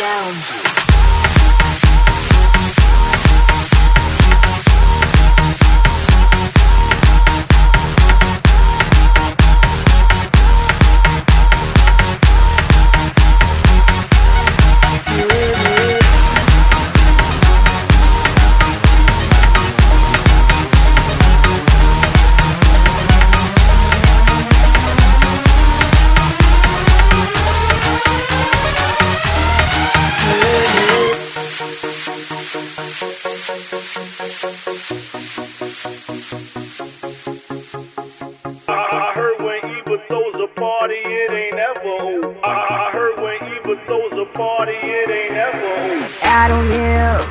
down. I heard when Eva throws a party, it ain't ever old. I heard when Eva throws a party, it ain't ever old. I don't live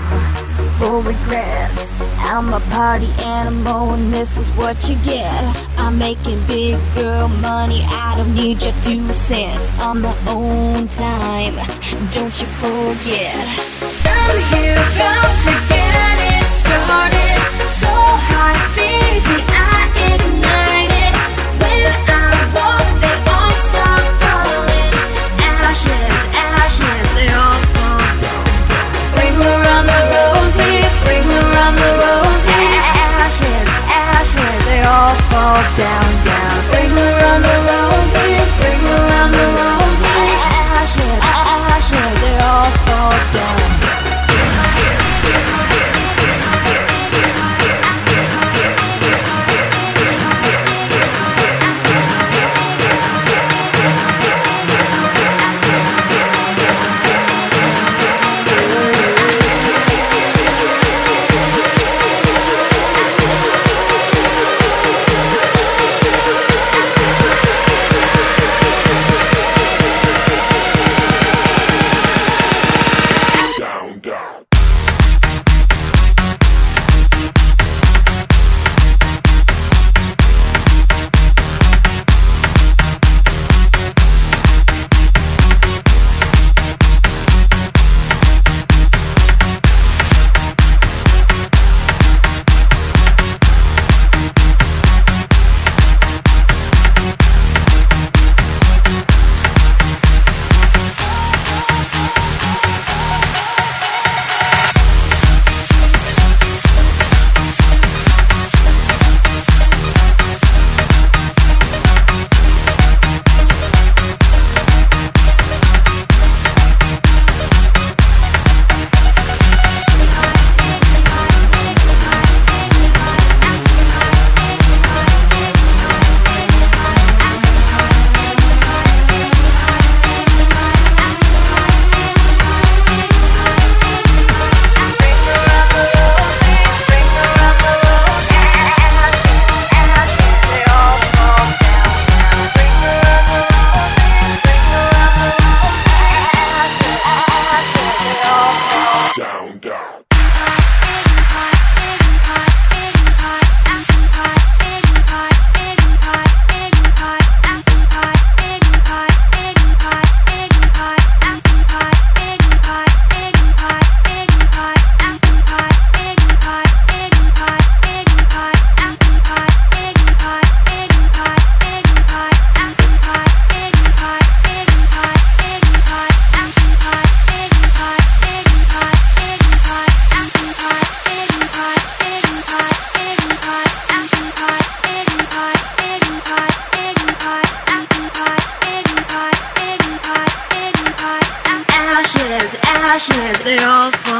for regrets. I'm a party animal and this is what you get. I'm making big girl money, I don't need your 2 cents. On my own time, don't you forget. Girl, you got to get it started. So hot, baby, I ignite it. When I walk, they all start falling. Ashes, ashes, they all fall. Bring around the roses, bring around the roses. Ashes, ashes, they all fall down, down. Bring around the roses, bring around the roses. Ashes, ashes, they all fall down. Ashes, they all fall.